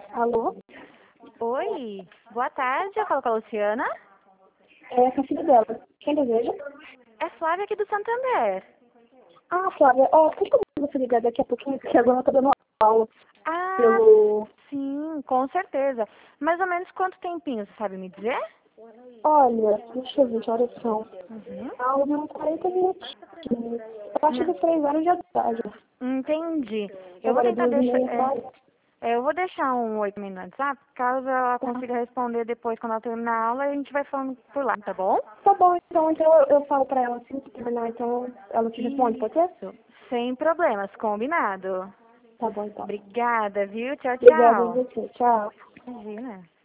Alô? Oi, boa tarde, eu falo com a Luciana. É com a filha dela. Quem deseja? É Flávia aqui do Santander. Ah, Flávia, tem como você ligar daqui a pouquinho, porque agora eu tô dando aula Ah, pelo... sim, com certeza. Mais ou menos quanto tempinho, você sabe me dizer? Olha, deixa eu ver que horas são. Uhum. A aula deu uns 40 minutinhos. A partir dos 3 anos já tarde. Entendi. Eu vou Agora tentar 2 e deixar. meia, 40. Eu vou deixar um 8 minutos no WhatsApp, caso ela Tá. consiga responder depois quando ela terminar a aula, a gente vai falando por lá, tá bom? Tá bom, então eu falo pra ela assim que terminar, então ela te responde, pode ser? Isso. Sem problemas, combinado. Tá bom, então. Obrigada, viu? Tchau, Obrigada a tchau. você. Tchau. Imagina.